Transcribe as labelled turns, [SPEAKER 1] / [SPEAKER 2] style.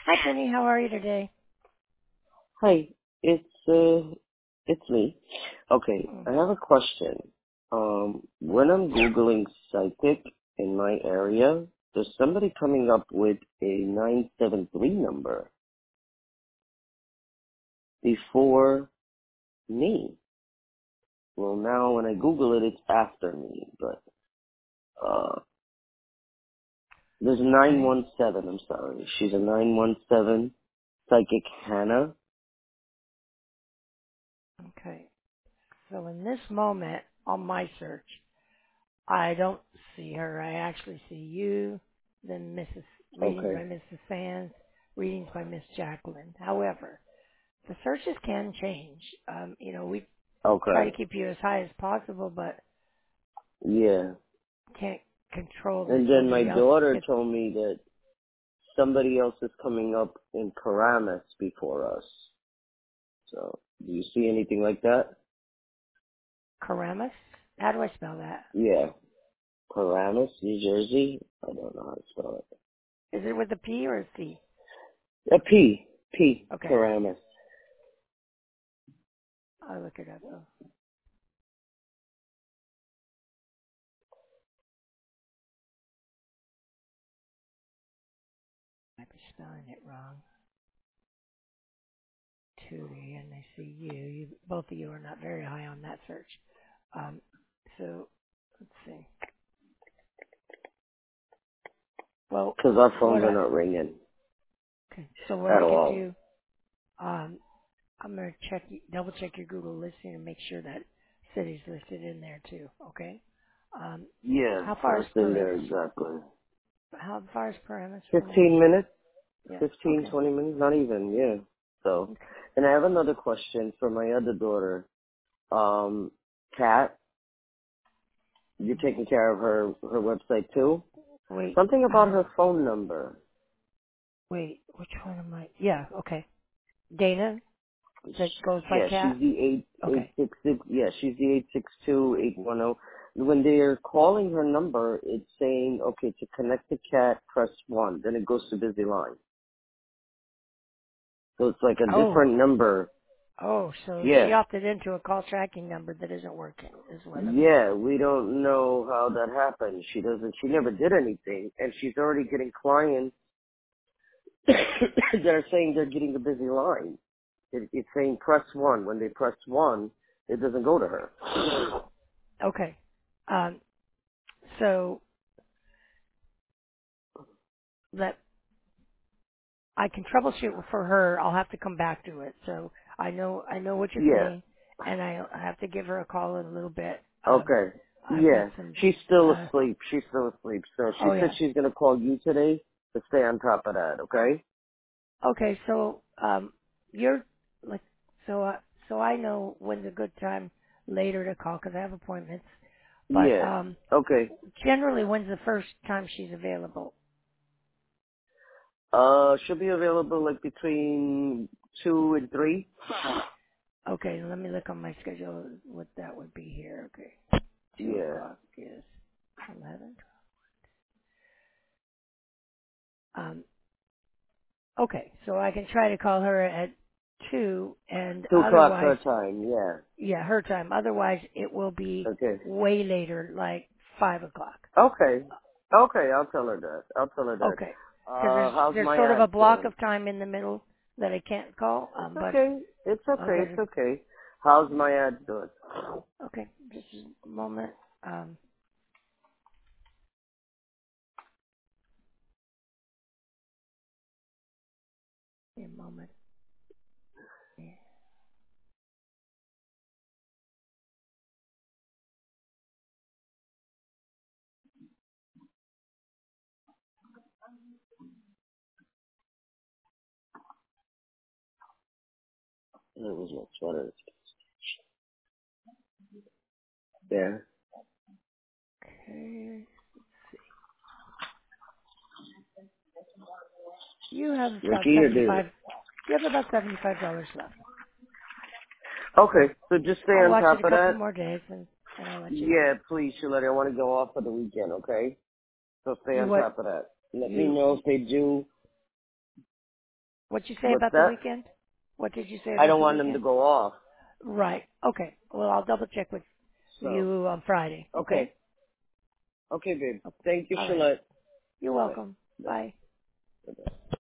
[SPEAKER 1] Hi, Penny. How are you today?
[SPEAKER 2] Hi, it's me. Okay,
[SPEAKER 1] Hmm.
[SPEAKER 2] I have a question. When I'm Googling psychic in my area, there's somebody coming up with a 973 number before me. Well, now when I Google it, it's after me, but, there's
[SPEAKER 1] Okay.
[SPEAKER 2] 917, I'm sorry. She's a 917 psychic Hannah.
[SPEAKER 1] Okay. So in this moment on my search, I don't see her. I actually see you, then Mrs. Readings by
[SPEAKER 2] Okay,
[SPEAKER 1] Mrs. Sands, Readings by Miss Jacqueline. However, the searches can change. We try to
[SPEAKER 2] okay,
[SPEAKER 1] keep you as high as possible, but
[SPEAKER 2] yeah.
[SPEAKER 1] can't control that
[SPEAKER 2] And then my
[SPEAKER 1] somebody else
[SPEAKER 2] daughter
[SPEAKER 1] gets
[SPEAKER 2] told me that somebody else is coming up in Paramus before us. So, do you see anything like that?
[SPEAKER 1] Karamas. How do I spell that?
[SPEAKER 2] Yeah. Paramus, New Jersey? I don't know how to spell it.
[SPEAKER 1] Is it with a P or a C?
[SPEAKER 2] A P. P.
[SPEAKER 1] Okay.
[SPEAKER 2] Paramus.
[SPEAKER 1] I'll look it up though. Might be spelling it wrong. Tootie, and I see you. Both of you are not very high on that search. Um, so let's see. Well,
[SPEAKER 2] Because our
[SPEAKER 1] what
[SPEAKER 2] phones are
[SPEAKER 1] I
[SPEAKER 2] not ringing
[SPEAKER 1] okay. So what
[SPEAKER 2] at
[SPEAKER 1] I could
[SPEAKER 2] all.
[SPEAKER 1] do, I'm gonna double check your Google listing and make sure that city's listed in there too. Okay. Um,
[SPEAKER 2] Yeah,
[SPEAKER 1] how far is
[SPEAKER 2] that's in there
[SPEAKER 1] Paramus?
[SPEAKER 2] exactly.
[SPEAKER 1] How far is Paramus from you?
[SPEAKER 2] 15 minutes?
[SPEAKER 1] Yeah.
[SPEAKER 2] 15,
[SPEAKER 1] Okay.
[SPEAKER 2] 20 minutes? Not even, yeah. So,
[SPEAKER 1] Okay.
[SPEAKER 2] and I have another question for my other daughter. Kat, you're
[SPEAKER 1] Mhm.
[SPEAKER 2] taking care of her website too?
[SPEAKER 1] Wait.
[SPEAKER 2] Something about her phone number.
[SPEAKER 1] Wait. Which one am I? Yeah. Okay. Dana that goes by
[SPEAKER 2] Yeah, she's
[SPEAKER 1] Cat.
[SPEAKER 2] the eight
[SPEAKER 1] Okay.
[SPEAKER 2] six six. Yeah, she's the 862-810. When they're calling her number, it's saying, okay, to connect the cat, press 1. Then it goes to busy line. So it's like a
[SPEAKER 1] Oh.
[SPEAKER 2] different number.
[SPEAKER 1] Oh, so she
[SPEAKER 2] Yeah.
[SPEAKER 1] opted into a call tracking number that isn't working, is what it is.
[SPEAKER 2] Yeah, we don't know how that happened. She never did anything, and she's already getting clients that are saying they're getting a busy line. It's saying press 1. When they press 1, it doesn't go to her.
[SPEAKER 1] Okay. Um, so that I can troubleshoot for her. I'll have to come back to it. So I know what you're
[SPEAKER 2] Yeah.
[SPEAKER 1] saying, and I have to give her a call in a little bit.
[SPEAKER 2] Okay.
[SPEAKER 1] I've got
[SPEAKER 2] Yeah.
[SPEAKER 1] some.
[SPEAKER 2] She's still
[SPEAKER 1] Uh,
[SPEAKER 2] asleep. She's still asleep. So she
[SPEAKER 1] oh
[SPEAKER 2] said
[SPEAKER 1] yeah.
[SPEAKER 2] she's gonna call you today to stay on top of that, okay?
[SPEAKER 1] Okay. So you're like so. So I know when's a good time later to call because I have appointments. But
[SPEAKER 2] Yeah. Okay.
[SPEAKER 1] generally, when's the first time she's available?
[SPEAKER 2] She'll be available like between 2 and 3.
[SPEAKER 1] Okay, let me look on my schedule what that would be here. Okay. Two
[SPEAKER 2] Yeah.
[SPEAKER 1] o'clock is 11. Um, okay, so I can try to call her at 2 and
[SPEAKER 2] 2 o'clock
[SPEAKER 1] otherwise,
[SPEAKER 2] her time, yeah.
[SPEAKER 1] yeah, her time. Otherwise, it will be
[SPEAKER 2] Okay.
[SPEAKER 1] way later, like 5 o'clock.
[SPEAKER 2] Okay. Okay, I'll tell her that. I'll tell her that.
[SPEAKER 1] Okay. Because
[SPEAKER 2] How's
[SPEAKER 1] there's
[SPEAKER 2] my
[SPEAKER 1] sort of a
[SPEAKER 2] ad
[SPEAKER 1] block
[SPEAKER 2] doing?
[SPEAKER 1] of time in the middle that I can't call,
[SPEAKER 2] It's
[SPEAKER 1] but
[SPEAKER 2] okay. It's
[SPEAKER 1] I'll
[SPEAKER 2] okay.
[SPEAKER 1] get
[SPEAKER 2] It's
[SPEAKER 1] her.
[SPEAKER 2] okay. How's my ad doing?
[SPEAKER 1] Okay, just a moment. A moment. Yeah.
[SPEAKER 2] It was much better. Yeah.
[SPEAKER 1] Okay. You have about
[SPEAKER 2] Ricky or David?
[SPEAKER 1] 75. You have about $75 left.
[SPEAKER 2] Okay, so just stay
[SPEAKER 1] I'll
[SPEAKER 2] on
[SPEAKER 1] watch it
[SPEAKER 2] top
[SPEAKER 1] a
[SPEAKER 2] of
[SPEAKER 1] couple
[SPEAKER 2] that.
[SPEAKER 1] more days and I'll let you know.
[SPEAKER 2] Yeah, please, Shalette. I want to go off for the weekend, okay? So stay
[SPEAKER 1] You
[SPEAKER 2] on
[SPEAKER 1] what?
[SPEAKER 2] top of that. Let me
[SPEAKER 1] You
[SPEAKER 2] know if they do
[SPEAKER 1] What'd you say
[SPEAKER 2] What's
[SPEAKER 1] about the
[SPEAKER 2] that?
[SPEAKER 1] weekend? What did you say
[SPEAKER 2] I
[SPEAKER 1] about
[SPEAKER 2] don't
[SPEAKER 1] the
[SPEAKER 2] want them to
[SPEAKER 1] weekend?
[SPEAKER 2] go off.
[SPEAKER 1] Right. Okay. Well, I'll double check with
[SPEAKER 2] So,
[SPEAKER 1] you on Friday. Okay.
[SPEAKER 2] okay. Okay, babe.
[SPEAKER 1] Okay.
[SPEAKER 2] Thank you,
[SPEAKER 1] All right.
[SPEAKER 2] Shalette.
[SPEAKER 1] You're
[SPEAKER 2] Bye-bye.
[SPEAKER 1] welcome.
[SPEAKER 2] Bye.
[SPEAKER 1] Bye.
[SPEAKER 2] Bye-bye.